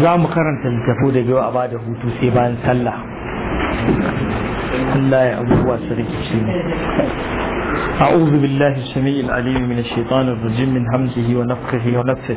za mu karanta littafo da biyu a ba da hutu sai bayan sallah. Allah ya abubuwa su rikici ne. أعوذ بالله السميع العليم من الشيطان الرجيم من همزه ونفخه ونفثه.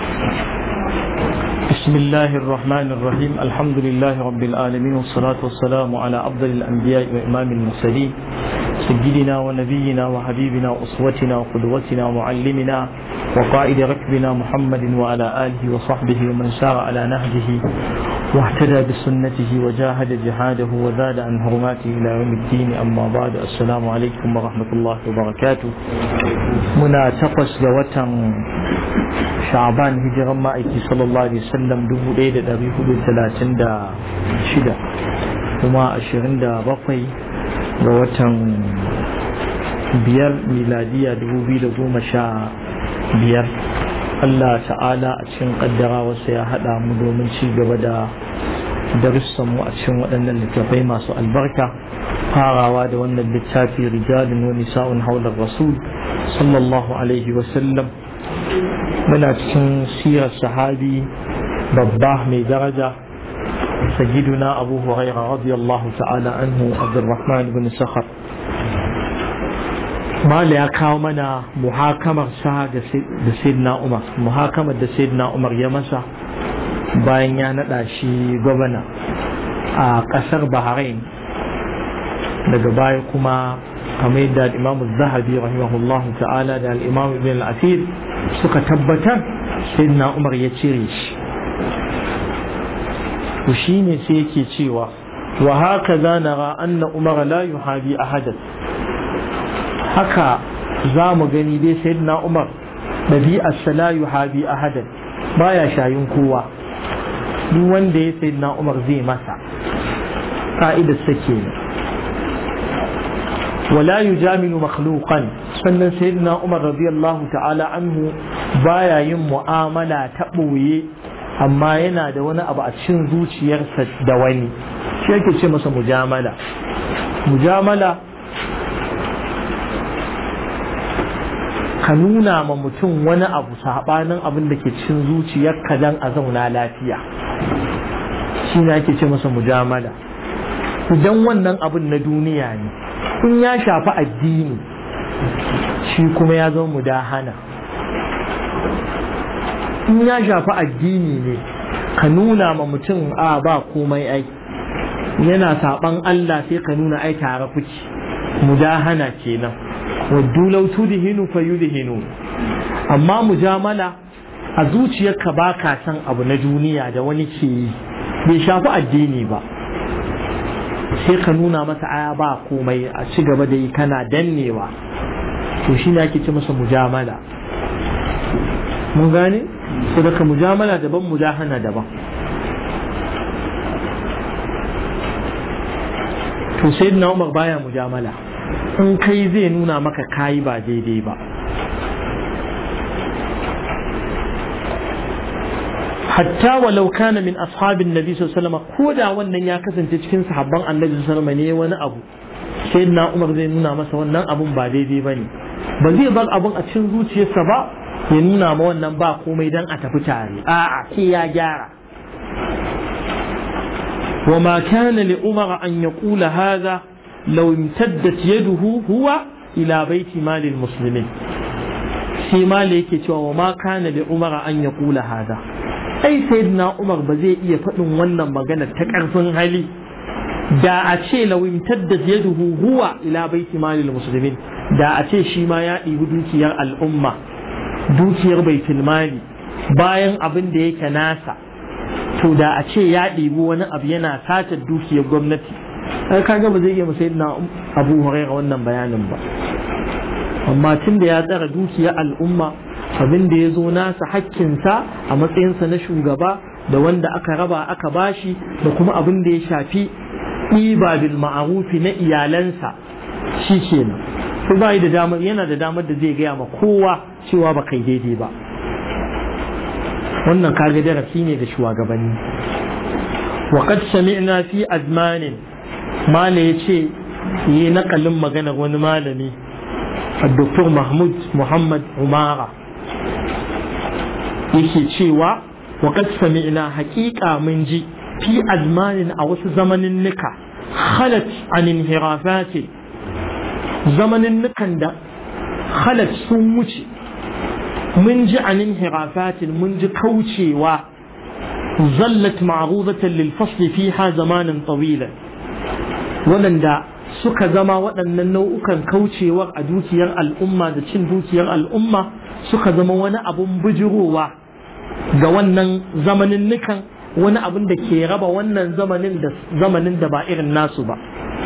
بسم الله الرحمن الرحيم الحمد لله رب العالمين والصلاة والسلام على أفضل الأنبياء وإمام المرسلين سيدنا ونبينا وحبيبنا وأسوتنا وقدوتنا ومعلمنا وقائد ركبنا محمد وعلى آله وصحبه ومن سار على نهجه واهتدى بسنته وجاهد جهاده وزاد عن حرماته إلى يوم الدين. أما بعد السلام عليكم ورحمة الله وبركاته. منا تقص جوة شعبان هجر مائكي صلى الله عليه وسلم دبو ليلة أبي هدو 36 وما 27 جوة بير ميلادية 2015. Allah ta'ala a cikin kaddara wasu ya haɗa mu domin ci gaba da darussan mu a cikin waɗannan littafai masu albarka, farawa da wannan littafi rijalun wa nisa'un haular rasul sallallahu alaihi wa sallam. Muna cikin sirar sahabi babba mai daraja sayyiduna Abu Hurairah radiyallahu ta'ala anhu, Abdurrahman ibn Sakhar. Mala ya kawo mana muhakamar sa da Sayyidina Umar, muhakamar da Sayyidina Umar ya masa bayan ya naɗa shi gwamna a ƙasar Bahrain. Daga baya kuma kamar yadda Imam Zahabi rahimahullahu ta'ala da al-Imam Ibn al-Athir suka tabbatar, Sayyidina Umar ya cire shi. To shine sai yake cewa wa hakaza nara anna Umar la yuhabi ahadan. Haka za mu gani dai sayyidina Umar ɗabi'arsa la yuhabi ahadan, baya shayin kowa. Duk wanda ya sayyidina Umar zai masa, ka'idar sa kenan. wala yujamilu makhluqan, sannan sayyidina Umar radiyallahu ta'ala anhu baya yin mu'amala ta ɓoye, amma yana da wani abu a cikin zuciyarsa da wani, shi yake ce masa mujamala. Ka nuna ma mutum wani abu saɓanin abin da ke cikin zuciyarka dan a zauna lafiya, shi ne ake ce masa mujamala. Idan wannan abin na duniya ne, in ya shafi addini, shi kuma ya zama mudahana. In ya shafi addini ne, ka nuna ma mutum a ba komai ai, yana saɓan Allah sai ka nuna ai tare kuke, mudahana kenan. waddu law tudhinu fayudhinu. Amma mujamala a zuciyarka baka san abu na duniya da wani ke yi, bai shafi addini ba, sai ka nuna masa aya ba komai, a ci gaba da yi kana dannewa. To shi ne ake ce masa mujamala. mun gane? So daga mujamala daban, mudahana daban. To sayyidina Umar baya mujamala, in kai zai nuna maka kayi ba daidai ba. Hatta walau kana min ashabin nabi sallallahu alaihi wasallam, ko da wannan ya kasance cikin sahabban annabi sallallahu alaihi wasallam ne wani abu, sayyidina Umar zai nuna masa wannan abun ba daidai bane, ba zai bar abun a cikin zuciyarsa ba ya nuna ma wannan ba komai dan a tafi tare, a'a sai ya gyara. وما كان لعمر أن يقول هذا لو امتدت يده هو إلى بيت مال المسلمين. في مالك وما كان لعمر أن يقول هذا، أي سيدنا عمر بزي يفتن ونن مغانا تكرفن هالي دا أتشي لو امتدت يده هو إلى بيت مال المسلمين، دا أتشي شما يأتي دوكيار الأمة، دوكيار بيت المال باين أبن ديك ناسا. To da a ce ya ɗibi wani abu yana sace dukiyar gwamnati, ai kaga ba zai iya musayar na Abu Hurairah wannan bayanin ba. Amma tun da ya tsara dukiyar al'umma, abin da ya zo nasa hakkinsa a matsayinsa na shugaba da wanda aka raba aka bashi, da kuma abin da ya shafi ɗiba bil ma'arufi na iyalansa, shi kenan. To ba da damar, yana da damar da zai gaya ma kowa cewa ba kai daidai ba. wannan kaga darasi ne da shugabanni. wa qad sami'na fi azmanin, mala yace yi nakalin maganar wani malami Dr. Mahmud Muhammad Umara yake cewa wa qad sami'na haqiqa mun ji fi azmanin a wasu zamanin nika khalat an inhirafat zamanin nikan da khalat sun wuce mun ji an inhirafat mun ji kaucewa zallat ma'rudatan lil fasl fiha zamanan tawilan wadanda suka zama waɗannan nau'ukan kaucewar a dukiyar al'umma da cin dukiyar al'umma suka zama wani abun bijirowa ga wannan zamanin nukan wani abun da ke raba wannan zamanin da ba irin nasu ba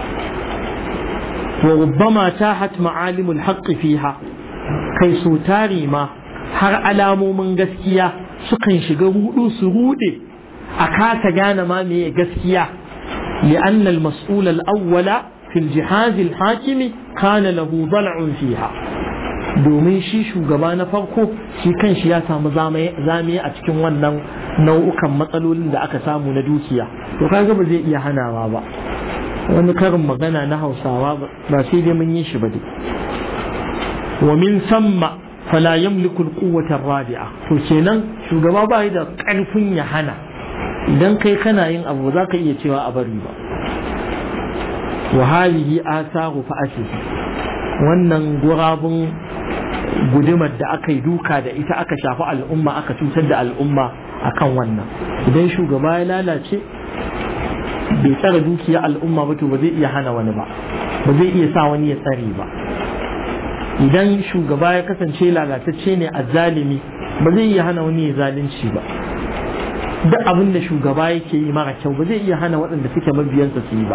wa rubbama tahat ma'alimul haqqi fiha kai so tari ma har alamomin gaskiya sukan shiga rudu su rude a kasa gane ma meye gaskiya li'anna al-mas'ul al-awwala في الجهاز الحاكم كان له ضلع فيها domin shi shugaba na farko shi kan shi ya samu zame a cikin wannan nau'ukan matsalolin da aka samu na dukiya to kaga ba zai iya hanawa ba wani karin magana na Hausawa ba sai dai mun yi shi ba dai wa min samma fala yamliku al-quwwata ar-rabi'a to kenan shugaba ba da karfin ya hana idan kai kana yin abu za ka iya cewa a bari ba wa halihi asaru fa'ati wannan gurabun gudumar da aka yi duka da ita aka shafi al'umma aka cutar da al'umma akan wannan idan shugaba ya lalace bai tsara dukiya al'umma ba to ba zai iya hana wani ba ba zai iya sa wani ya tsare ba idan shugaba ya kasance lalatacce ne azzalimi ba zai iya hana wani ya zalunci ba duk abin da shugaba yake yi mara kyau ba zai iya hana waɗanda suke mabiyansa su yi ba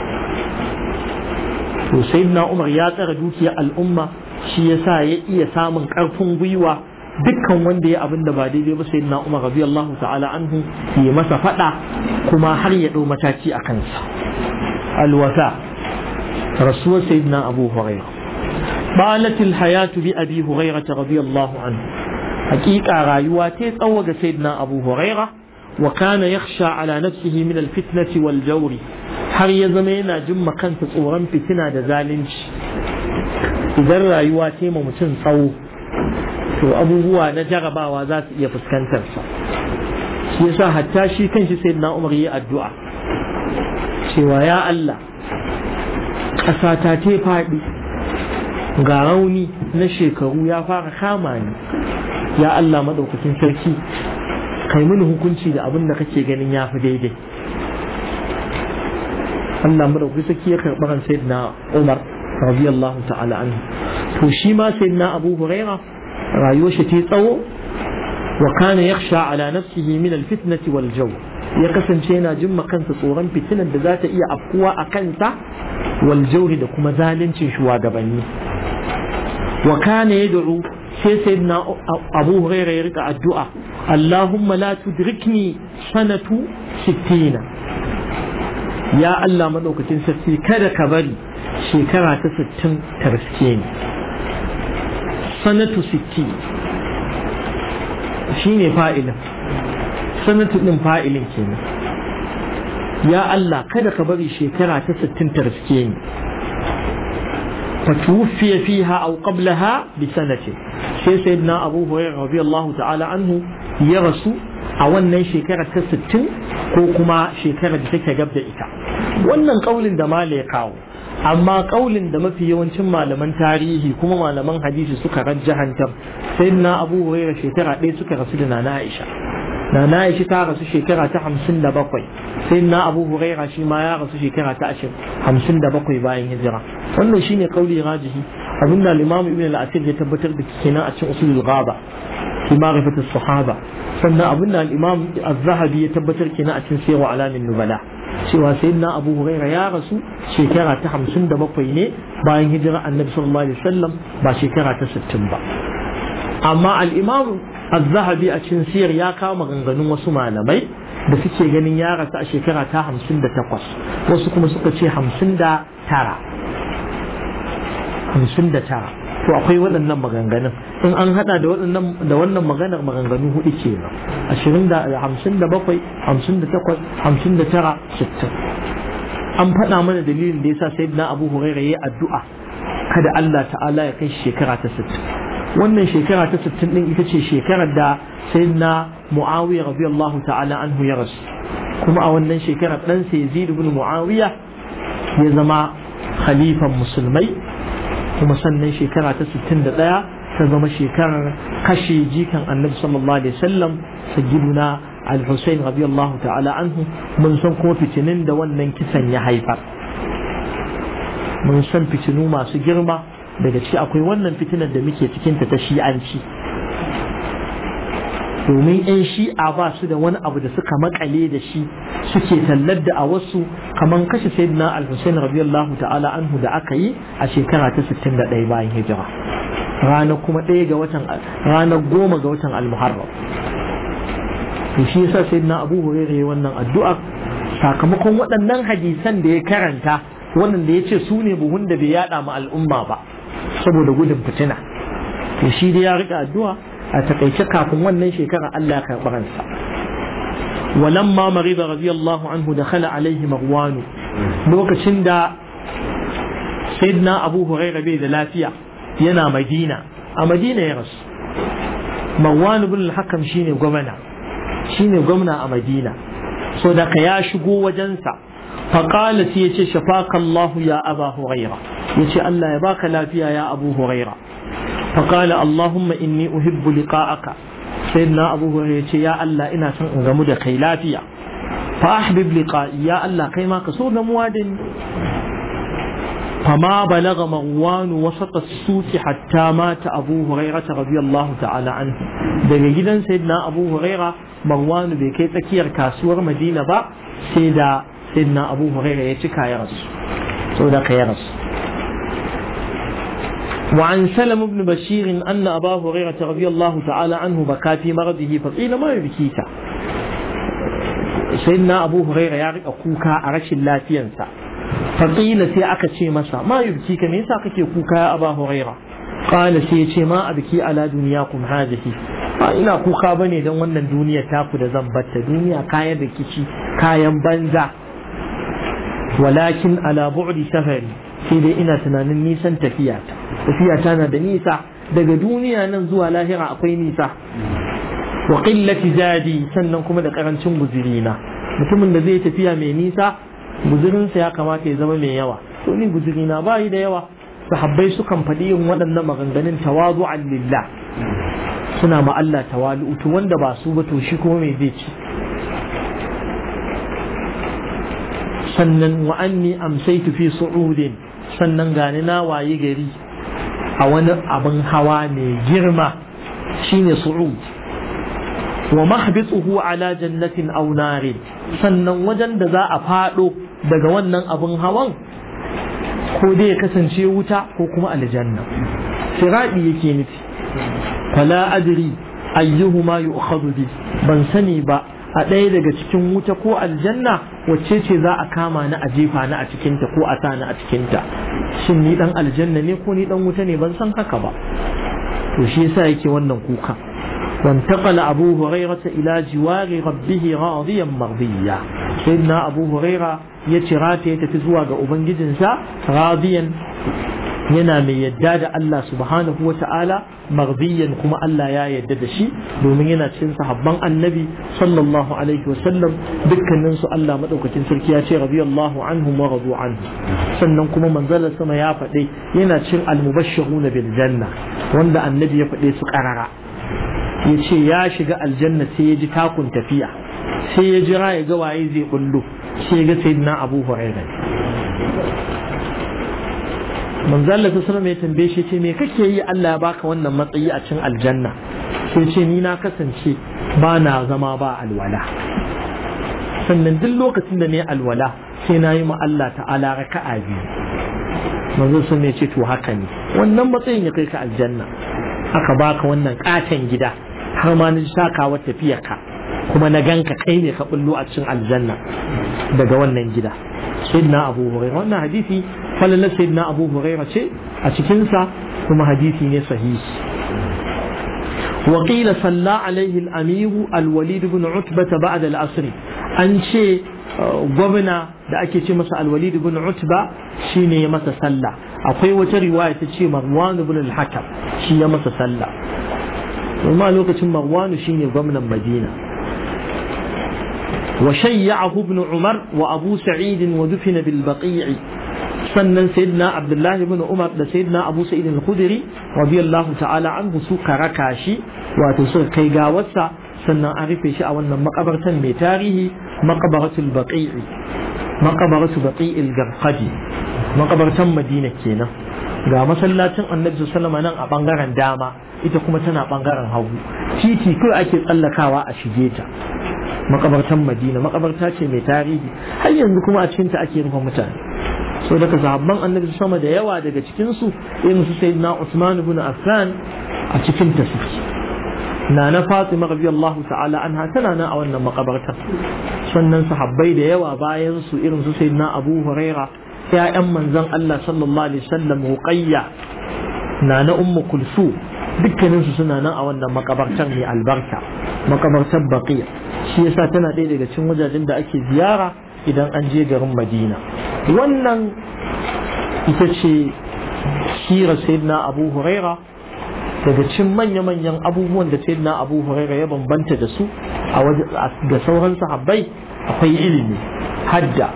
to sayyidina Umar ya tsara dukiyar al'umma shi yasa ya iya samun karfin gwiwa dukkan wanda ya abin da ba daidai ba sayyidina Umar radiyallahu ta'ala anhu ya masa fada kuma har ya dau mataki a kansa alwasa rasul sayyidina Abu Hurairah balat alhayatu bi Abi Hurairah radiyallahu anhu haqiqa rayuwa ta tsawo ga sayyidina Abu Hurairah wa kana yakhsha ala nafsihi min alfitnati wal jawri har ya zama yana jin kansa tsoron fitina da zalunci idan rayuwa ce ma mutum tsawo to abubuwa na jarabawa za su iya fuskantar sa shi yasa hatta shi kanshi sayyidina Umar yayi addu'a cewa ya Allah ƙasa ta ce faɗi ga rauni na shekaru ya fara kama ni ya Allah madaukakin sarki kai mini hukunci da abin da kake ganin ya fi daidai Allah madauki saki ya karɓi ran sayyidina Umar radiyallahu ta'ala anhu to shi ma sayyidina Abu Hurairah rayuwar shi ta tsawo wa kana yakhsha ala nafsihi min alfitnati wal jaw ya kasance yana jin kansa tsoron fitinar da za ta iya afkuwa a kansa wal jawri da kuma zaluncin shugabanni wa kana yad'u sai sayyidina Abu Hurairah ya rika addu'a Allahumma la tudrikni sanatu 60 ya Allah maɗaukacin sarki kada ka bari shekara ta 60 ta riske ni sanatu 60 shine fa'ilin sanatu din fa'ilin kenan ya Allah kada ka bari shekara ta 60 ta riske ni fatuwfiya fiha aw qablaha bi sanati sai sayyidina Abu Hurairah radiyallahu ta'ala anhu ya rasu a wannan shekarar ta 60 ko kuma shekarar da take gab da ita wannan kaulin da mala ya kawo amma kaulin da mafi yawancin malaman tarihi kuma malaman hadisi suka rajjahantar sayyidina Abu Hurairah shekara ɗaya suka rasu da Nana Aisha ta rasu shekara ta 57 sayyidina Abu Hurairah shi ma ya rasu shekara ta 57 bayan hijira wannan shine kauli rajihi abinda al-Imam Ibn al-Asir ya tabbatar da kenan a cikin usulul ghaba fi ma'rifat as-sahaba sannan abinda al-Imam az-Zahabi ya tabbatar kenan a cikin Siyar Alamin Nubala cewa sayyidina Abu Hurairah ya rasu shekara ta 57 ne bayan hijira Annabi sallallahu alaihi wasallam ba shekara ta 60 ba amma al-Imam az-Zahabi a cikin Siyar ya kawo maganganun wasu malamai da suke ganin ya rasu a shekara ta 58 wasu kuma suka ce 59 to akwai waɗannan maganganun in an hada da wannan maganar maganganu hudu ke nan 57 58 59 60 an faɗa mana dalilin da yasa sayyidina Abu Hurairah yayi addu'a kada Allah ta'ala ya kai shekara ta 60 wannan shekara ta 60 din ita ce shekarar da sayyidina Muawiya radiyallahu ta'ala anhu ya rasu, kuma a wannan shekarar ɗansa Yazid ibn Muawiya ya zama khalifan musulmai, kuma sannan shekara ta 61 ta zama shekarar kashe jikan annabi sallallahu alaihi wasallam sayyiduna al-Husayn radiyallahu ta'ala anhu. mun san kuma fitinin da wannan kisan ya haifar, mun san fitinu masu girma, daga ciki akwai wannan fitinar da muke cikin ta shi'anci, domin yan shi'a ba su da wani abu da suka makale da shi suke tallar da a wasu, kamar kashe sayyidina al-Husayn radiyallahu ta'ala anhu da aka yi a shekara ta 61 bayan hijira, ranar kuma ranar 10 ga watan al-Muharram. to shi yasa sayyidina Abu Hurairah wannan addu'a sakamakon waɗannan hadisan da ya karanta, wannan da yace su ne buhun da bai yada ma al'umma ba saboda gudun fitina. to shi da ya rika addu'a a takaice kafin wannan shekara Allah ya karɓi ransa. walamma marida radiyallahu anhu dakhala alaihi Marwan, lokacin da sayyidina Abu Hurairah bai da lafiya yana Madina, a Madina ya rasu. Marwan ibn al-Hakam shine gwamna a Madina, so da ka ya shigo wajensa, faqala sai yace shafaka Allah ya Aba Hurairah, yace Allah ya baka lafiya ya Abu Hurairah. faqala Allahumma inni uhibbu liqa'aka, sayyidina Abu Hurairah yace ya Allah ina son in gamu da kai lafiya, fa ahbib liqa'i, ya Allah kai ma ka so gamuwa da ni. فما بلغ مروان وسط السوق حتى مات أبو هريرة رضي الله تعالى عنه. daga gidan sayyidina Abu Huraira, Marwan bai kai tsakiyar kasuwar Madina ba sai da sayyidina Abu Huraira ya cika ya rasu, saboda ka ya rasu. وعن سلم بن بشير أن أبا هريرة رضي الله تعالى عنه بكى في مرضه فقيل ما يبكيك. سيدنا أبو هريرة يعرف أخوك أرش الله تينسى، فقيل سي أكتشي مسا ما يبكيك من ساقك يكوك يا أبا هريرة. قال سي ما أبكي على دنياكم هذه، ina kuka bane don wannan duniya taku da zan batta, duniya kayan rikici kayan banza, walakin ala bu'di safari, sai dai ina tunanin nisan tafiyata na da nisa, daga duniya nan zuwa lahira akwai nisa. wa qillati zadi, sannan kuma da karancin guzurina. mutumin da zai tafiya mai nisa guzurinsa ya kamata ya zama mai yawa, to ni guzurina ba yi da yawa. sahabbai sukan faɗi yin waɗannan maganganun tawazu'an lillah, suna ma Allah tawalu, to wanda ba su ba to shi kuma mai zai ci. sannan wa anni amsaytu fi su'udin, sannan gani na wayi gari a wani abin hawa mai girma shine su'ud. wa mahbituhu ala jannatin aw narin, sannan wajen da za a fado daga wannan abin hawan ko dai ya kasance wuta ko kuma aljanna, siradi yake nufi. fala adri ayyuhuma yu'khadhu bi, ban sani ba a ɗaya daga cikin wuta ko aljanna wacce ce za a kama ni a jefa ni a cikinta ko a sa ni a cikinta, shin ni dan aljanna ne ko ni dan wuta ne, ban san haka ba. to shi yasa yake wannan kuka. وانتقل أبو هريرة إلى جوار ربه راضيا مرضيا. سيدنا أبو هريرة يتراتي يتتزوى أبنجدنسا راضيا ينام يداد الله سبحانه وتعالى مرضيا كما الله يا يدد شيء دومين يناتشن صحبان النبي صلى الله عليه وسلم بكن ننسو الله مدوكة سلكياتي رضي الله عنهم ورضوا عنه. sannan kuma manzalar sama ya faɗi yana cin almubashshiruna bil janna, wanda annabi ya faɗe su ƙarara, ya ce ya shiga aljanna sai ya ji takun tafiya, sai ya jira ya ga waye zai kullu, sai ya ga sayyidina Abu Hurairah. manzalla ta sallama ya tambaye shi, ce me kake yi Allah ya baka wannan matsayi a cikin aljanna? sai ce ni na kasance ba na zama ba alwala, sannan duk lokacin da ne alwala sai na yi ma Allah ta'ala raka'a biyu. manzo sun ce to haka ne, wannan matsayin ya kai ka aljanna, aka baka wannan katon gida, har ma na shakawar tafiyarka, kuma na ganka kai ne ka bullo a cikin aljanna daga wannan gida. sayyidina Abu Hurairah, wannan hadisi falalar sayyidina Abu Hurairah ce a cikin sa, kuma hadisi ne sahihi. wa qila salla alaihi al-amir al-Walid ibn Utbah ba'da al-asr, an ce gwamna da ake ce masa al-Walid ibn Utbah shine ya masa sallah. akwai wata riwaya ta ce Marwan ibn al-Hakam shi ya masa sallah. kuma lokacin Marwanu shine gwamnan Madina. wa shayyahu ibn Umar wa Abu Sa'id wa dufina bil Baqi'. sannan sayyidina Abdullah ibn Umar da sayyidina Abu Sa'id al-Khudri radiyallahu ta'ala anhu su karaka shi wato suka kai gawarsa, sannan an rufe shi a wannan makabartan mai tarihi, maqbaratul Baqi', maqbaratu Baqi'il Garqadi, makabartan Madina kenan. ga masallacin Annabi sallallahu alaihi wasallam nan a bangaren dama, ita kuma tana bangaren hagu, titi kai ake tsallakawa a shige ta. makabartan Madina makabarta ce mai tarihi, har yanzu kuma a cikin ta ake rufe mutane. so daga sahabban Annabi sama da yawa daga cikin su irin su sayyidina Uthman ibn Affan a cikin ta suke. Nana Fatima radiyallahu ta'ala anha tana nan a wannan makabarta. sannan sahabbai da yawa bayan su irin su sayyidina Abu Huraira, ƴaƴan manzon Allah sallallahu alaihi wasallam, Ruqayya, Nana Ummu Kulsum, dukkanin su suna nan a wannan makabartar mai albarka, makabartar Baqi'. shi yasa tana ɗaya daga cikin wajajen da ake ziyara idan an je garin Madina. wannan ita ce sirar sayyidina Abu Huraira. daga cikin manya-manyan abubuwan da sayyidina Abu Huraira ya bambanta da su ga sauran sahabbai akwai ilimi, hadda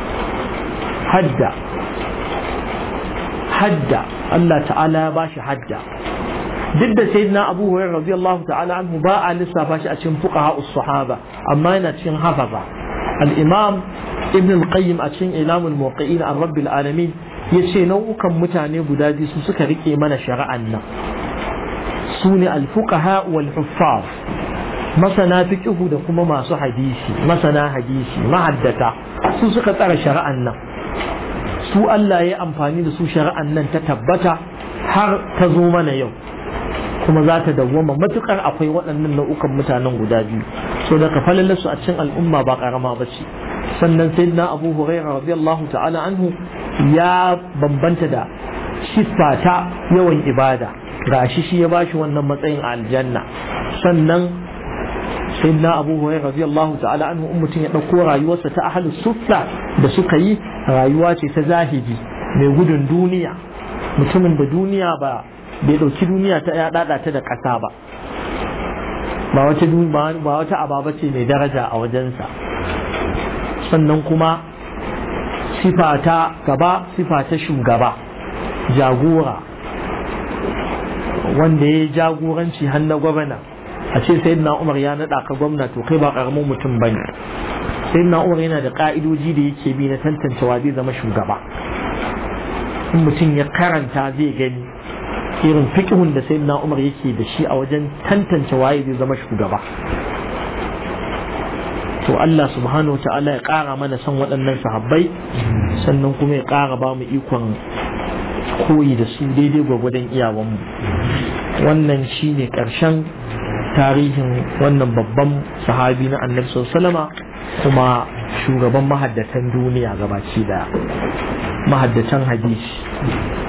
Allah ta'ala ya bashi hadda. duk da sayyidina Abu Hurairah radiyallahu ta'ala anhu ba a lissafa shi a cikin fuqaha us-sahaba, amma yana cikin hafaza. al-imam ibn al-qayyim a cikin ilamul muwaqqi'in an rabbil alamin yace nau'ukan mutane guda biyu su suka rike mana shari'an nan, sune al-fuqaha wal huffaz, masana fiqhu da kuma masu hadisi, masana hadisi, mahaddata, su suka tsara shari'an nan. su Allah ya amfani da su shari'an nan ta tabbata har ta zo mana yau, kuma za ta dawwama matukar akwai waɗannan nau'ukan mutanen guda biyu. so da kafalar su a cikin al'umma ba karama ba ce. sannan sayyidina Abu Hurairah radiyallahu ta'ala anhu ya bambanta da siffa ta yawan ibada, gashi shi ya bashi wannan matsayin a aljanna. sannan sayyidina Abu Hurairah radiyallahu ta'ala anhu mutum ya dauko rayuwarsa ta ahlus suffa da suka yi, rayuwa ce ta zahidi mai gudun duniya, mutumin da duniya bai dauki duniya ta ya dada ta da kasa ba, ba wata ababa ce mai daraja a wajensa. sannan kuma sifa ta gaba, sifa ta shugaba, jagora wanda ya jagoranci har na gwamna. a ce sayyidina Umar ya nada ka gwamna, to kai ba karamin mutum bane. sayyidina Umar yana da ka'idoji da yake bi na tantancewa zai zama shugaba. in mutum ya karanta zai gani irin fiqhun da sayyidina Umar yake da shi a wajen tantance waye zai zama shugaba. to Allah subhanahu wa ta'ala ya ƙara mana son waɗannan sahabbai, sannan kuma ya ƙara ba mu ikon koyi da su daidai gwagwadon iyawanmu. wannan shine ƙarshen tarihin wannan babban sahabi na Annabi sallallahu alaihi wasallama, kuma shugaban mahaddatan duniya gabaki daya, mahaddatan hadisi.